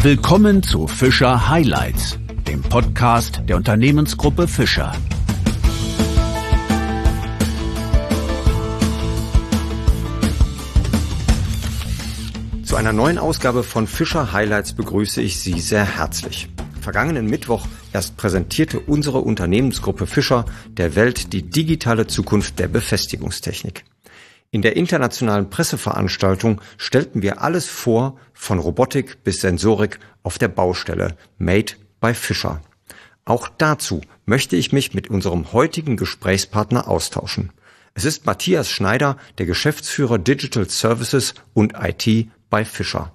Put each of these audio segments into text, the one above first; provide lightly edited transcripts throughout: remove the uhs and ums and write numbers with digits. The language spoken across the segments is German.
Willkommen zu Fischer Highlights, dem Podcast der Unternehmensgruppe Fischer. Zu einer neuen Ausgabe von Fischer Highlights begrüße ich Sie sehr herzlich. Vergangenen Mittwoch erst präsentierte unsere Unternehmensgruppe Fischer der Welt die digitale Zukunft der Befestigungstechnik. In der internationalen Presseveranstaltung stellten wir alles vor, von Robotik bis Sensorik auf der Baustelle, made by Fischer. Auch dazu möchte ich mich mit unserem heutigen Gesprächspartner austauschen. Es ist Matthias Schneider, der Geschäftsführer Digital Services und IT bei Fischer.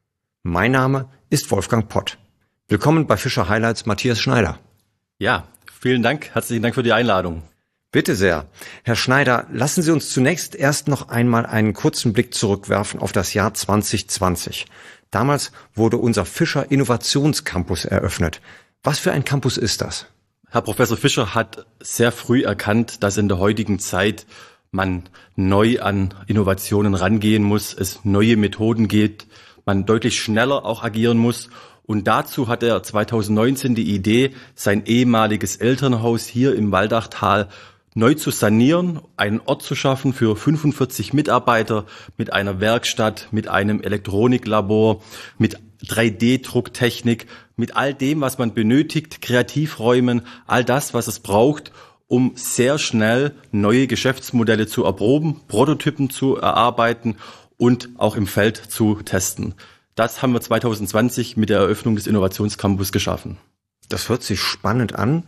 Mein Name ist Wolfgang Pott. Willkommen bei Fischer Highlights, Matthias Schneider. Ja, vielen Dank. Herzlichen Dank für die Einladung. Bitte sehr. Herr Schneider, lassen Sie uns zunächst erst noch einmal einen kurzen Blick zurückwerfen auf das Jahr 2020. Damals wurde unser Fischer Innovationscampus eröffnet. Was für ein Campus ist das? Herr Professor Fischer hat sehr früh erkannt, dass in der heutigen Zeit man neu an Innovationen rangehen muss, es neue Methoden gibt, man deutlich schneller auch agieren muss. Und dazu hat er 2019 die Idee, sein ehemaliges Elternhaus hier im Waldachtal neu zu sanieren, einen Ort zu schaffen für 45 Mitarbeiter mit einer Werkstatt, mit einem Elektroniklabor, mit 3D-Drucktechnik, mit all dem, was man benötigt, Kreativräumen, all das, was es braucht, um sehr schnell neue Geschäftsmodelle zu erproben, Prototypen zu erarbeiten und auch im Feld zu testen. Das haben wir 2020 mit der Eröffnung des Innovationscampus geschaffen. Das hört sich spannend an.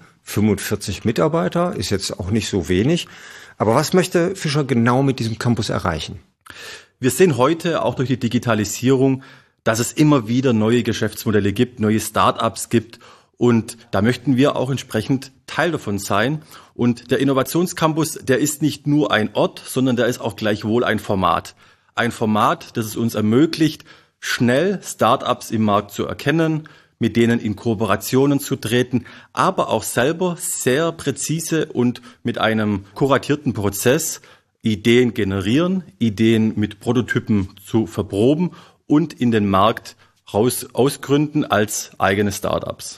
45 Mitarbeiter ist jetzt auch nicht so wenig. Aber was möchte Fischer genau mit diesem Campus erreichen? Wir sehen heute auch durch die Digitalisierung, dass es immer wieder neue Geschäftsmodelle gibt, neue Start-ups gibt. Und da möchten wir auch entsprechend Teil davon sein. Und der Innovationscampus, der ist nicht nur ein Ort, sondern der ist auch gleichwohl ein Format. Ein Format, das es uns ermöglicht, schnell Start-ups im Markt zu erkennen, mit denen in Kooperationen zu treten, aber auch selber sehr präzise und mit einem kuratierten Prozess Ideen generieren, Ideen mit Prototypen zu verproben und in den Markt ausgründen als eigene Start-ups.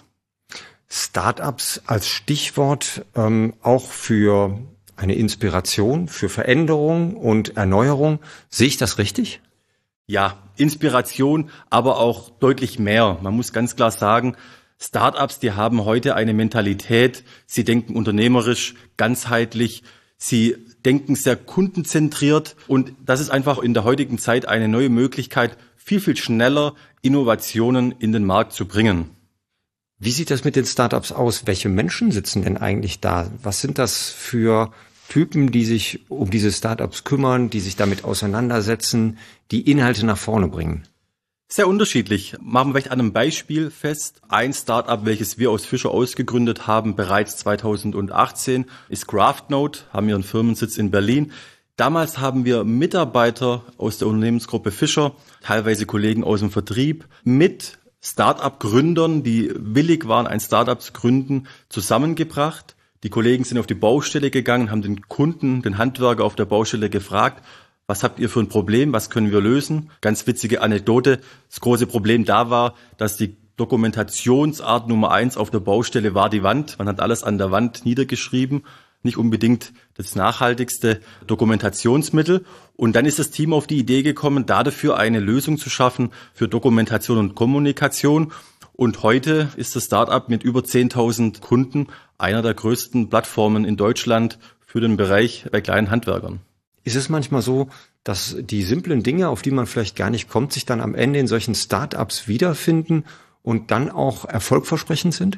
Start-ups als Stichwort auch für eine Inspiration, für Veränderung und Erneuerung. Sehe ich das richtig? Ja, Inspiration, aber auch deutlich mehr. Man muss ganz klar sagen, Start-ups, die haben heute eine Mentalität, sie denken unternehmerisch, ganzheitlich, sie denken sehr kundenzentriert und das ist einfach in der heutigen Zeit eine neue Möglichkeit, viel, viel schneller Innovationen in den Markt zu bringen. Wie sieht das mit den Start-ups aus? Welche Menschen sitzen denn eigentlich da? Was sind das für Typen, die sich um diese Start-ups kümmern, die sich damit auseinandersetzen, die Inhalte nach vorne bringen? Sehr unterschiedlich. Machen wir vielleicht an einem Beispiel fest. Ein Start-up, welches wir aus Fischer ausgegründet haben, bereits 2018, ist CraftNote, haben ihren Firmensitz in Berlin. Damals haben wir Mitarbeiter aus der Unternehmensgruppe Fischer, teilweise Kollegen aus dem Vertrieb, mit Start-up-Gründern, die willig waren, ein Start-up zu gründen, zusammengebracht. Die Kollegen sind auf die Baustelle gegangen, haben den Kunden, den Handwerker auf der Baustelle gefragt, was habt ihr für ein Problem, was können wir lösen? Ganz witzige Anekdote, das große Problem da war, dass die Dokumentationsart Nummer 1 auf der Baustelle war die Wand. Man hat alles an der Wand niedergeschrieben, nicht unbedingt das nachhaltigste Dokumentationsmittel. Und dann ist das Team auf die Idee gekommen, dafür eine Lösung zu schaffen für Dokumentation und Kommunikation. Und heute ist das Start-up mit über 10.000 Kunden einer der größten Plattformen in Deutschland für den Bereich bei kleinen Handwerkern. Ist es manchmal so, dass die simplen Dinge, auf die man vielleicht gar nicht kommt, sich dann am Ende in solchen Start-ups wiederfinden und dann auch erfolgversprechend sind?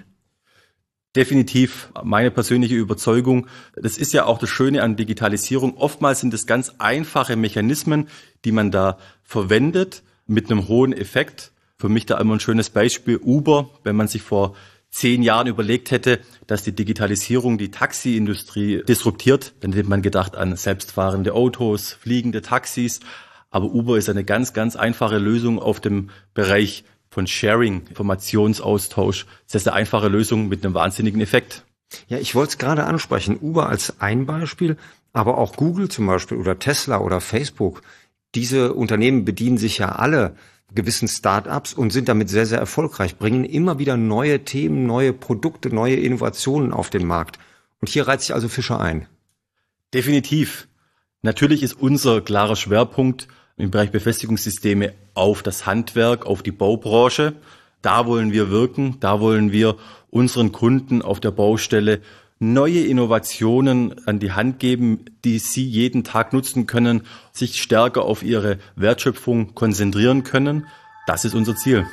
Definitiv meine persönliche Überzeugung. Das ist ja auch das Schöne an Digitalisierung. Oftmals sind es ganz einfache Mechanismen, die man da verwendet mit einem hohen Effekt. Für mich da immer ein schönes Beispiel Uber, wenn man sich vor 10 Jahren überlegt hätte, dass die Digitalisierung die Taxiindustrie disruptiert, dann hätte man gedacht an selbstfahrende Autos, fliegende Taxis. Aber Uber ist eine ganz, ganz einfache Lösung auf dem Bereich von Sharing, Informationsaustausch. Das ist eine einfache Lösung mit einem wahnsinnigen Effekt. Ja, ich wollte es gerade ansprechen. Uber als ein Beispiel, aber auch Google zum Beispiel oder Tesla oder Facebook. Diese Unternehmen bedienen sich ja alle gewissen Start-ups und sind damit sehr, sehr erfolgreich, bringen immer wieder neue Themen, neue Produkte, neue Innovationen auf den Markt. Und hier reiht sich also Fischer ein. Definitiv. Natürlich ist unser klarer Schwerpunkt im Bereich Befestigungssysteme auf das Handwerk, auf die Baubranche. Da wollen wir wirken, da wollen wir unseren Kunden auf der Baustelle neue Innovationen an die Hand geben, die sie jeden Tag nutzen können, sich stärker auf ihre Wertschöpfung konzentrieren können. Das ist unser Ziel.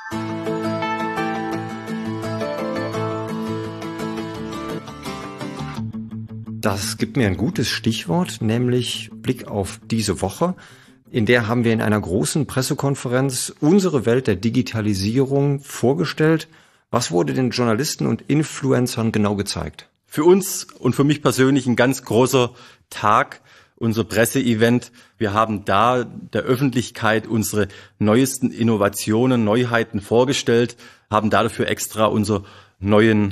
Das gibt mir ein gutes Stichwort, nämlich Blick auf diese Woche. In der haben wir in einer großen Pressekonferenz unsere Welt der Digitalisierung vorgestellt. Was wurde den Journalisten und Influencern genau gezeigt? Für uns und für mich persönlich ein ganz großer Tag, unser Presseevent. Wir haben da der Öffentlichkeit unsere neuesten Innovationen, Neuheiten vorgestellt, haben dafür extra unsere neuen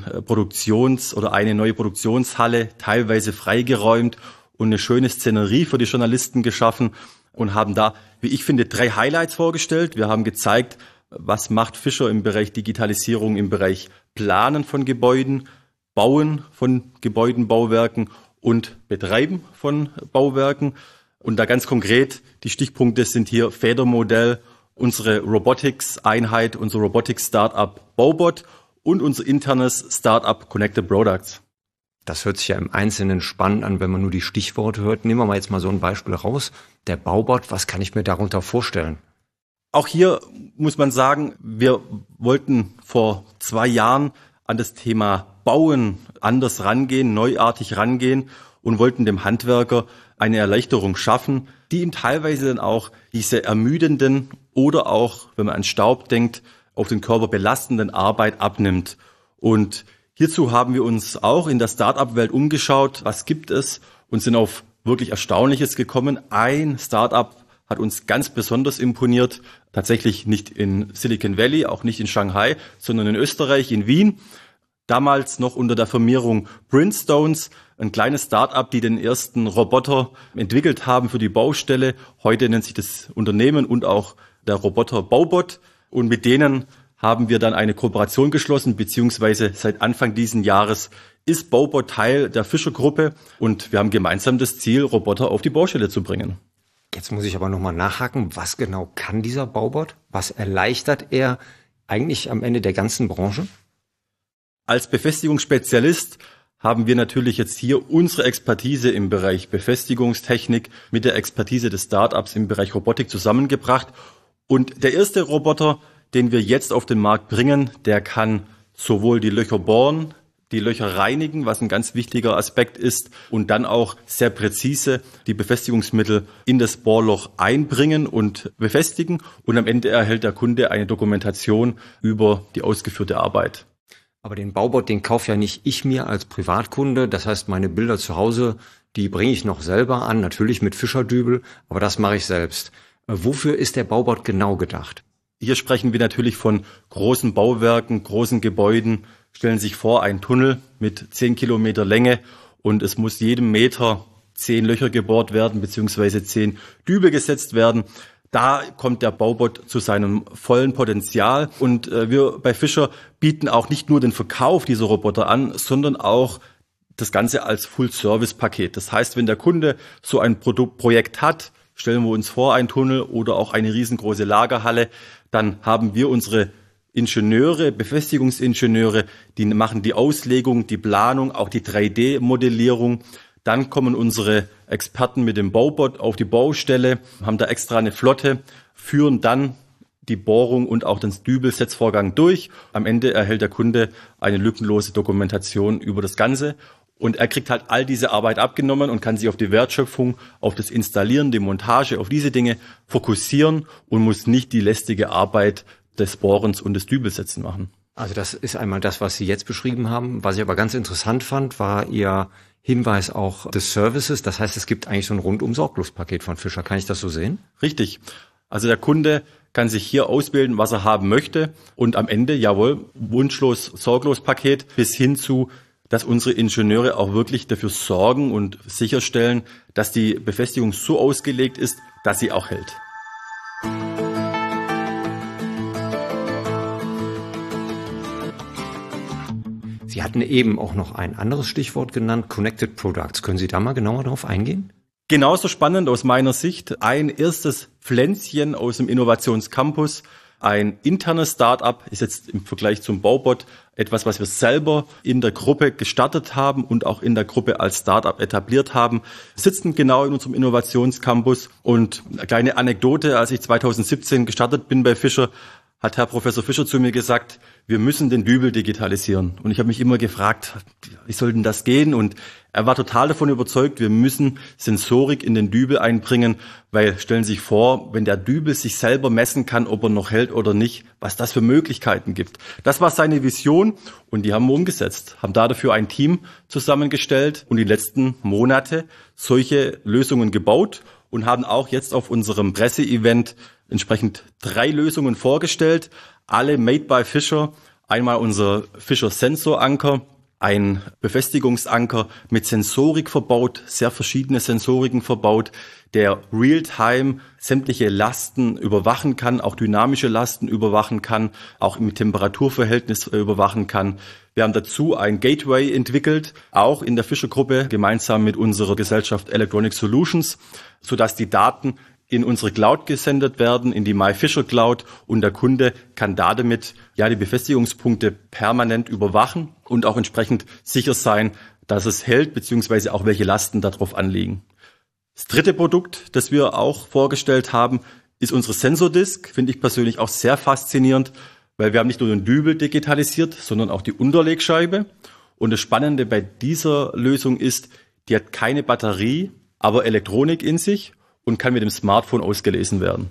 eine neue Produktionshalle teilweise freigeräumt und eine schöne Szenerie für die Journalisten geschaffen und haben da, wie ich finde, 3 Highlights vorgestellt. Wir haben gezeigt, was macht Fischer im Bereich Digitalisierung, im Bereich Planen von Gebäuden, Bauen von Gebäuden, Bauwerken und Betreiben von Bauwerken. Und da ganz konkret, die Stichpunkte sind hier Federmodell, unsere Robotics-Einheit, unser Robotics-Startup Baubot und unser internes Startup Connected Products. Das hört sich ja im Einzelnen spannend an, wenn man nur die Stichworte hört. Nehmen wir mal jetzt mal so ein Beispiel raus. Der Baubot, was kann ich mir darunter vorstellen? Auch hier muss man sagen, wir wollten vor 2 Jahren an das Thema Bauen anders rangehen, neuartig rangehen und wollten dem Handwerker eine Erleichterung schaffen, die ihm teilweise dann auch diese ermüdenden oder auch, wenn man an Staub denkt, auf den Körper belastenden Arbeit abnimmt. Und hierzu haben wir uns auch in der Start-up-Welt umgeschaut, was gibt es, und sind auf wirklich Erstaunliches gekommen. Ein Start-up hat uns ganz besonders imponiert, tatsächlich nicht in Silicon Valley, auch nicht in Shanghai, sondern in Österreich, in Wien. Damals noch unter der Firmierung Printstones, ein kleines Start-up, die den ersten Roboter entwickelt haben für die Baustelle. Heute nennt sich das Unternehmen und auch der Roboter Baubot. Und mit denen haben wir dann eine Kooperation geschlossen, beziehungsweise seit Anfang diesen Jahres ist Baubot Teil der Fischer-Gruppe und wir haben gemeinsam das Ziel, Roboter auf die Baustelle zu bringen. Jetzt muss ich aber nochmal nachhaken, was genau kann dieser Baubot? Was erleichtert er eigentlich am Ende der ganzen Branche? Als Befestigungsspezialist haben wir natürlich jetzt hier unsere Expertise im Bereich Befestigungstechnik mit der Expertise des Startups im Bereich Robotik zusammengebracht. Und der erste Roboter, den wir jetzt auf den Markt bringen, der kann sowohl die Löcher bohren, die Löcher reinigen, was ein ganz wichtiger Aspekt ist, und dann auch sehr präzise die Befestigungsmittel in das Bohrloch einbringen und befestigen. Und am Ende erhält der Kunde eine Dokumentation über die ausgeführte Arbeit. Aber den Baubot, den kaufe ja nicht ich mir als Privatkunde. Das heißt, meine Bilder zu Hause, die bringe ich noch selber an, natürlich mit Fischerdübel, aber das mache ich selbst. Wofür ist der Baubot genau gedacht? Hier sprechen wir natürlich von großen Bauwerken, großen Gebäuden. Stellen Sie sich vor, ein Tunnel mit 10 Kilometer Länge und es muss jedem Meter 10 Löcher gebohrt werden, beziehungsweise 10 Dübel gesetzt werden. Da kommt der Baubot zu seinem vollen Potenzial und wir bei Fischer bieten auch nicht nur den Verkauf dieser Roboter an, sondern auch das Ganze als Full-Service-Paket. Das heißt, wenn der Kunde so ein Projekt hat, stellen wir uns vor, ein Tunnel oder auch eine riesengroße Lagerhalle, dann haben wir unsere Ingenieure, Befestigungsingenieure, die machen die Auslegung, die Planung, auch die 3D-Modellierung. Dann kommen unsere Experten mit dem Baubot auf die Baustelle, haben da extra eine Flotte, führen dann die Bohrung und auch den Dübelsetzvorgang durch. Am Ende erhält der Kunde eine lückenlose Dokumentation über das Ganze. Und er kriegt halt all diese Arbeit abgenommen und kann sich auf die Wertschöpfung, auf das Installieren, die Montage, auf diese Dinge fokussieren und muss nicht die lästige Arbeit des Bohrens und des Dübelsetzen machen. Also das ist einmal das, was Sie jetzt beschrieben haben. Was ich aber ganz interessant fand, war Ihr Hinweis auch des Services. Das heißt, es gibt eigentlich so ein Rundum-Sorglos-Paket von Fischer. Kann ich das so sehen? Richtig. Also der Kunde kann sich hier auswählen, was er haben möchte. Und am Ende, jawohl, wunschlos, sorglos Paket bis hin zu, dass unsere Ingenieure auch wirklich dafür sorgen und sicherstellen, dass die Befestigung so ausgelegt ist, dass sie auch hält. Sie hatten eben auch noch ein anderes Stichwort genannt, Connected Products. Können Sie da mal genauer darauf eingehen? Genauso spannend aus meiner Sicht. Ein erstes Pflänzchen aus dem Innovationscampus. Ein internes Start-up ist jetzt im Vergleich zum Baubot etwas, was wir selber in der Gruppe gestartet haben und auch in der Gruppe als Start-up etabliert haben. Sitzen genau in unserem Innovationscampus. Und eine kleine Anekdote, als ich 2017 gestartet bin bei Fischer, hat Herr Professor Fischer zu mir gesagt, wir müssen den Dübel digitalisieren. Und ich habe mich immer gefragt, wie soll denn das gehen? Und er war total davon überzeugt, wir müssen Sensorik in den Dübel einbringen, weil stellen Sie sich vor, wenn der Dübel sich selber messen kann, ob er noch hält oder nicht, was das für Möglichkeiten gibt. Das war seine Vision und die haben wir umgesetzt, haben dafür ein Team zusammengestellt und die letzten Monate solche Lösungen gebaut und haben auch jetzt auf unserem Presseevent entsprechend 3 Lösungen vorgestellt, alle made by Fischer. Einmal unser Fischer Sensoranker, ein Befestigungsanker mit Sensorik verbaut, sehr verschiedene Sensoriken verbaut, der real-time sämtliche Lasten überwachen kann, auch dynamische Lasten überwachen kann, auch im Temperaturverhältnis überwachen kann. Wir haben dazu ein Gateway entwickelt, auch in der Fischer-Gruppe, gemeinsam mit unserer Gesellschaft Electronic Solutions, sodass die Daten in unsere Cloud gesendet werden, in die MyFisher Cloud, und der Kunde kann damit die Befestigungspunkte permanent überwachen und auch entsprechend sicher sein, dass es hält, beziehungsweise auch welche Lasten darauf anliegen. Das dritte Produkt, das wir auch vorgestellt haben, ist unsere Sensordisk. Finde ich persönlich auch sehr faszinierend, weil wir haben nicht nur den Dübel digitalisiert, sondern auch die Unterlegscheibe. Und das Spannende bei dieser Lösung ist, die hat keine Batterie, aber Elektronik in sich und kann mit dem Smartphone ausgelesen werden.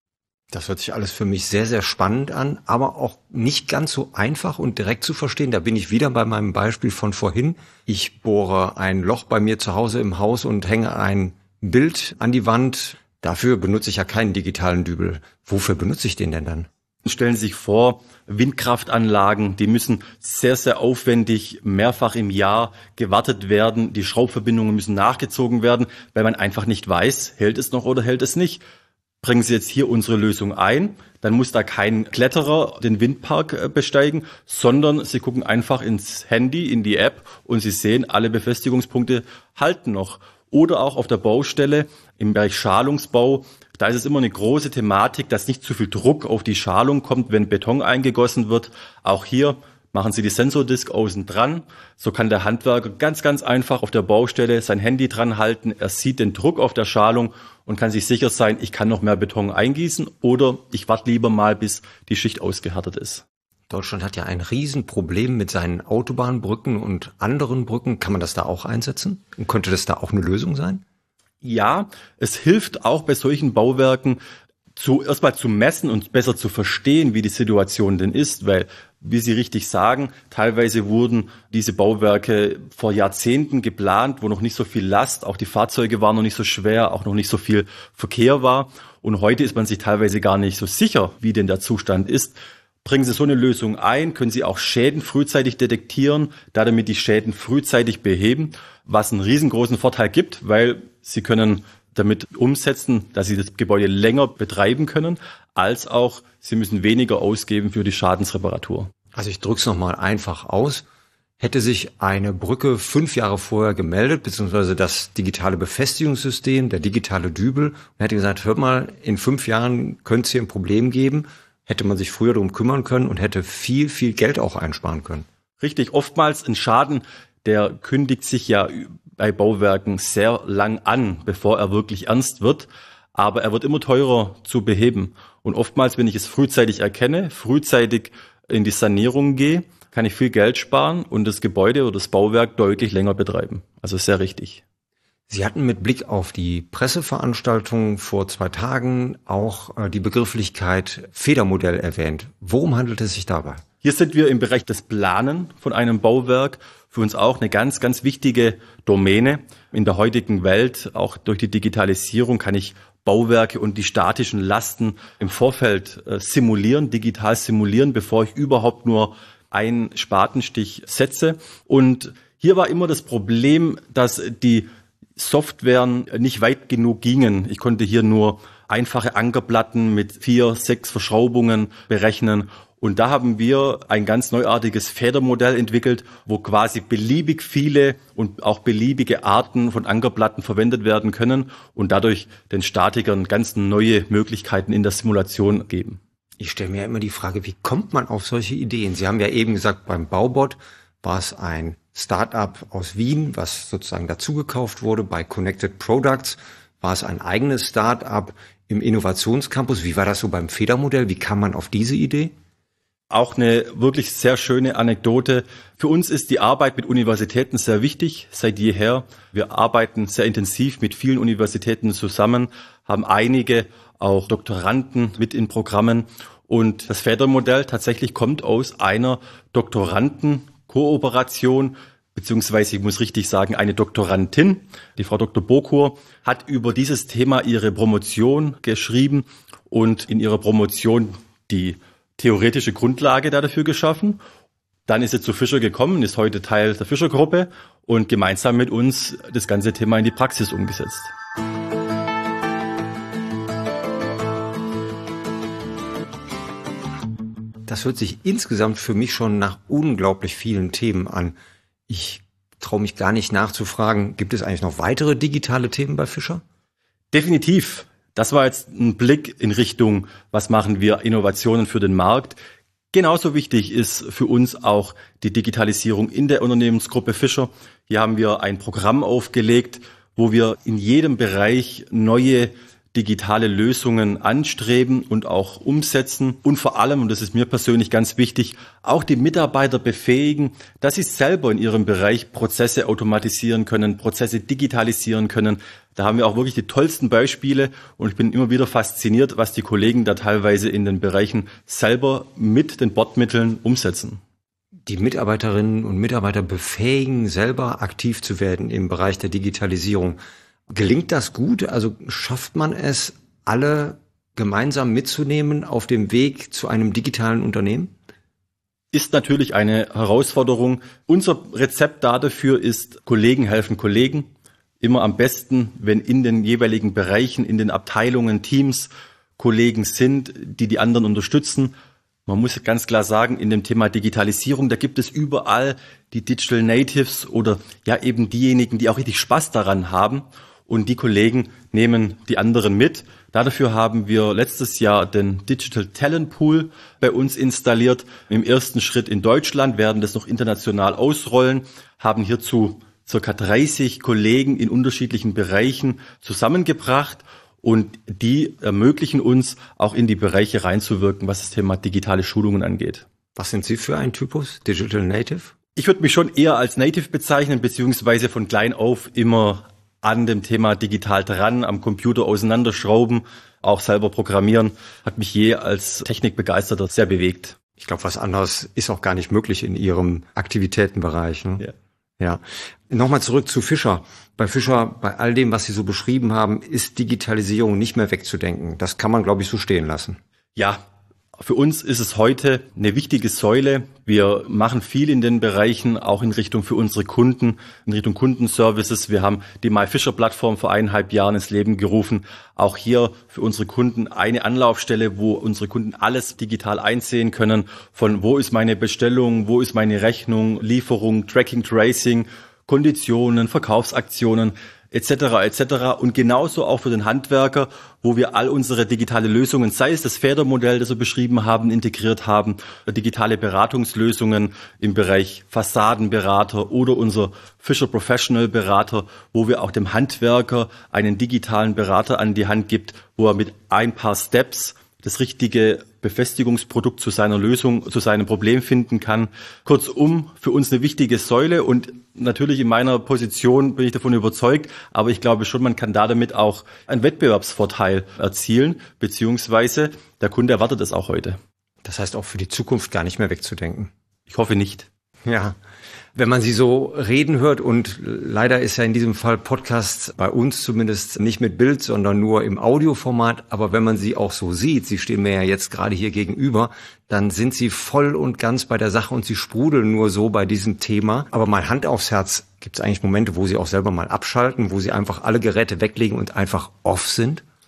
Das hört sich alles für mich sehr, sehr spannend an, aber auch nicht ganz so einfach und direkt zu verstehen. Da bin ich wieder bei meinem Beispiel von vorhin. Ich bohre ein Loch bei mir zu Hause im Haus und hänge ein Bild an die Wand. Dafür benutze ich ja keinen digitalen Dübel. Wofür benutze ich den denn dann? Stellen Sie sich vor, Windkraftanlagen, die müssen sehr, sehr aufwendig mehrfach im Jahr gewartet werden. Die Schraubverbindungen müssen nachgezogen werden, weil man einfach nicht weiß, hält es noch oder hält es nicht. Bringen Sie jetzt hier unsere Lösung ein, dann muss da kein Kletterer den Windpark besteigen, sondern Sie gucken einfach ins Handy, in die App und Sie sehen, alle Befestigungspunkte halten noch. Oder auch auf der Baustelle im Bereich Schalungsbau, da ist es immer eine große Thematik, dass nicht zu viel Druck auf die Schalung kommt, wenn Beton eingegossen wird. Auch hier machen Sie die Sensordisk außen dran. So kann der Handwerker ganz, ganz einfach auf der Baustelle sein Handy dran halten. Er sieht den Druck auf der Schalung und kann sich sicher sein, ich kann noch mehr Beton eingießen oder ich warte lieber mal, bis die Schicht ausgehärtet ist. Deutschland hat ja ein Riesenproblem mit seinen Autobahnbrücken und anderen Brücken. Kann man das da auch einsetzen? Und könnte das da auch eine Lösung sein? Ja, es hilft auch bei solchen Bauwerken, erstmal zu messen und besser zu verstehen, wie die Situation denn ist, weil, wie Sie richtig sagen, teilweise wurden diese Bauwerke vor Jahrzehnten geplant, wo noch nicht so viel Last, auch die Fahrzeuge waren noch nicht so schwer, auch noch nicht so viel Verkehr war. Und heute ist man sich teilweise gar nicht so sicher, wie denn der Zustand ist. Bringen Sie so eine Lösung ein, können Sie auch Schäden frühzeitig detektieren, damit die Schäden frühzeitig beheben, was einen riesengroßen Vorteil gibt, weil Sie können damit umsetzen, dass Sie das Gebäude länger betreiben können, als auch Sie müssen weniger ausgeben für die Schadensreparatur. Also ich drücke es nochmal einfach aus. Hätte sich eine Brücke 5 Jahre vorher gemeldet, beziehungsweise das digitale Befestigungssystem, der digitale Dübel, und hätte gesagt, hört mal, in 5 Jahren könnte es hier ein Problem geben, hätte man sich früher darum kümmern können und hätte viel, viel Geld auch einsparen können. Richtig, oftmals ein Schaden, der kündigt sich ja bei Bauwerken sehr lang an, bevor er wirklich ernst wird. Aber er wird immer teurer zu beheben. Und oftmals, wenn ich es frühzeitig erkenne, frühzeitig in die Sanierung gehe, kann ich viel Geld sparen und das Gebäude oder das Bauwerk deutlich länger betreiben. Also sehr richtig. Sie hatten mit Blick auf die Presseveranstaltung vor 2 Tagen auch die Begrifflichkeit Federmodell erwähnt. Worum handelt es sich dabei? Hier sind wir im Bereich des Planen von einem Bauwerk. Für uns auch eine ganz, ganz wichtige Domäne. In der heutigen Welt, auch durch die Digitalisierung, kann ich Bauwerke und die statischen Lasten im Vorfeld simulieren, digital simulieren, bevor ich überhaupt nur einen Spatenstich setze. Und hier war immer das Problem, dass die Softwaren nicht weit genug gingen. Ich konnte hier nur einfache Ankerplatten mit 4, 6 Verschraubungen berechnen. Und da haben wir ein ganz neuartiges Federmodell entwickelt, wo quasi beliebig viele und auch beliebige Arten von Ankerplatten verwendet werden können und dadurch den Statikern ganz neue Möglichkeiten in der Simulation geben. Ich stelle mir ja immer die Frage, wie kommt man auf solche Ideen? Sie haben ja eben gesagt, beim Baubot war es ein Start-up aus Wien, was sozusagen dazugekauft wurde. Bei Connected Products war es ein eigenes Start-up im Innovationscampus. Wie war das so beim Federmodell? Wie kam man auf diese Idee? Auch eine wirklich sehr schöne Anekdote. Für uns ist die Arbeit mit Universitäten sehr wichtig, seit jeher. Wir arbeiten sehr intensiv mit vielen Universitäten zusammen, haben einige auch Doktoranden mit in Programmen. Und das Federmodell tatsächlich kommt aus einer Doktorandenkooperation, beziehungsweise ich muss richtig sagen, eine Doktorandin. Die Frau Dr. Bokur hat über dieses Thema ihre Promotion geschrieben und in ihrer Promotion die theoretische Grundlage dafür geschaffen. Dann ist sie zu Fischer gekommen, ist heute Teil der Fischer-Gruppe und gemeinsam mit uns das ganze Thema in die Praxis umgesetzt. Das hört sich insgesamt für mich schon nach unglaublich vielen Themen an. Ich traue mich gar nicht nachzufragen, gibt es eigentlich noch weitere digitale Themen bei Fischer? Definitiv. Das war jetzt ein Blick in Richtung, was machen wir, Innovationen für den Markt. Genauso wichtig ist für uns auch die Digitalisierung in der Unternehmensgruppe Fischer. Hier haben wir ein Programm aufgelegt, wo wir in jedem Bereich neue digitale Lösungen anstreben und auch umsetzen und vor allem, und das ist mir persönlich ganz wichtig, auch die Mitarbeiter befähigen, dass sie selber in ihrem Bereich Prozesse automatisieren können, Prozesse digitalisieren können. Da haben wir auch wirklich die tollsten Beispiele und ich bin immer wieder fasziniert, was die Kollegen da teilweise in den Bereichen selber mit den Bordmitteln umsetzen. Die Mitarbeiterinnen und Mitarbeiter befähigen, selber aktiv zu werden im Bereich der Digitalisierung. Gelingt das gut? Also schafft man es, alle gemeinsam mitzunehmen auf dem Weg zu einem digitalen Unternehmen? Ist natürlich eine Herausforderung. Unser Rezept dafür ist, Kollegen helfen Kollegen. Immer am besten, wenn in den jeweiligen Bereichen, in den Abteilungen, Teams Kollegen sind, die die anderen unterstützen. Man muss ganz klar sagen, in dem Thema Digitalisierung, da gibt es überall die Digital Natives oder ja eben diejenigen, die auch richtig Spaß daran haben. Und die Kollegen nehmen die anderen mit. Dafür haben wir letztes Jahr den Digital Talent Pool bei uns installiert. Im ersten Schritt in Deutschland, werden das noch international ausrollen, haben hierzu ca. 30 Kollegen in unterschiedlichen Bereichen zusammengebracht. Und die ermöglichen uns, auch in die Bereiche reinzuwirken, was das Thema digitale Schulungen angeht. Was sind Sie für ein Typus, Digital Native? Ich würde mich schon eher als Native bezeichnen, beziehungsweise von klein auf immer an dem Thema digital dran, am Computer auseinanderschrauben, auch selber programmieren, hat mich je als Technikbegeisterter sehr bewegt. Ich glaube, was anderes ist auch gar nicht möglich in Ihrem Aktivitätenbereich. Ne? Ja. Nochmal zurück zu Fischer. Bei Fischer, bei all dem, was Sie so beschrieben haben, ist Digitalisierung nicht mehr wegzudenken. Das kann man, glaube ich, so stehen lassen. Ja. Für uns ist es heute eine wichtige Säule. Wir machen viel in den Bereichen, auch in Richtung für unsere Kunden, in Richtung Kundenservices. Wir haben die MyFisher-Plattform vor 1,5 Jahren ins Leben gerufen. Auch hier für unsere Kunden eine Anlaufstelle, wo unsere Kunden alles digital einsehen können. Von wo ist meine Bestellung, wo ist meine Rechnung, Lieferung, Tracking, Tracing, Konditionen, Verkaufsaktionen, etc. und genauso auch für den Handwerker, wo wir all unsere digitale Lösungen, sei es das Federmodell, das wir beschrieben haben, integriert haben, digitale Beratungslösungen im Bereich Fassadenberater oder unser Fischer Professional Berater, wo wir auch dem Handwerker einen digitalen Berater an die Hand gibt, wo er mit ein paar Steps das richtige Befestigungsprodukt zu seiner Lösung, zu seinem Problem finden kann. Kurzum, für uns eine wichtige Säule und natürlich in meiner Position bin ich davon überzeugt, aber ich glaube schon, man kann damit auch einen Wettbewerbsvorteil erzielen, beziehungsweise der Kunde erwartet es auch heute. Das heißt auch für die Zukunft gar nicht mehr wegzudenken. Ich hoffe nicht. Ja. Wenn man Sie so reden hört, und leider ist ja in diesem Fall Podcast bei uns zumindest nicht mit Bild, sondern nur im Audioformat, aber wenn man Sie auch so sieht, Sie stehen mir ja jetzt gerade hier gegenüber, dann sind Sie voll und ganz bei der Sache und Sie sprudeln nur so bei diesem Thema. Aber mal Hand aufs Herz, gibt es eigentlich Momente, wo Sie auch selber mal abschalten, wo Sie einfach alle Geräte weglegen und einfach off sind?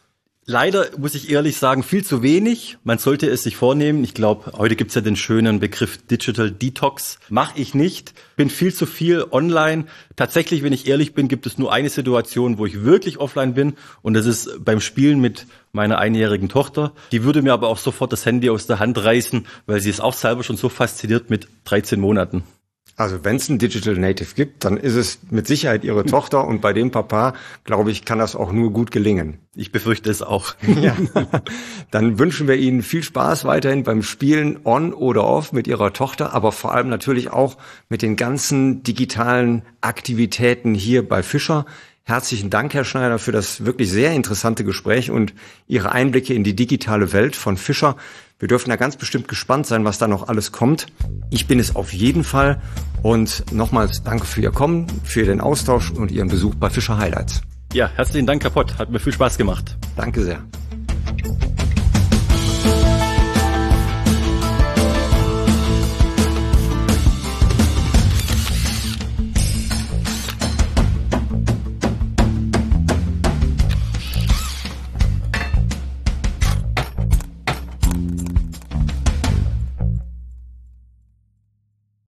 Leider muss ich ehrlich sagen, viel zu wenig. Man sollte es sich vornehmen. Ich glaube, heute gibt's ja den schönen Begriff Digital Detox. Mache ich nicht. Bin viel zu viel online. Tatsächlich, wenn ich ehrlich bin, gibt es nur eine Situation, wo ich wirklich offline bin. Und das ist beim Spielen mit meiner einjährigen Tochter. Die würde mir aber auch sofort das Handy aus der Hand reißen, weil sie ist auch selber schon so fasziniert mit 13 Monaten. Also wenn es ein Digital Native gibt, dann ist es mit Sicherheit Ihre Tochter und bei dem Papa, glaube ich, kann das auch nur gut gelingen. Ich befürchte es auch. Ja. Dann wünschen wir Ihnen viel Spaß weiterhin beim Spielen on oder off mit Ihrer Tochter, aber vor allem natürlich auch mit den ganzen digitalen Aktivitäten hier bei Fischer. Herzlichen Dank, Herr Schneider, für das wirklich sehr interessante Gespräch und Ihre Einblicke in die digitale Welt von Fischer. Wir dürfen da ganz bestimmt gespannt sein, was da noch alles kommt. Ich bin es auf jeden Fall. Und nochmals danke für Ihr Kommen, für den Austausch und Ihren Besuch bei Fischer Highlights. Ja, herzlichen Dank, Herr Pott. Hat mir viel Spaß gemacht. Danke sehr.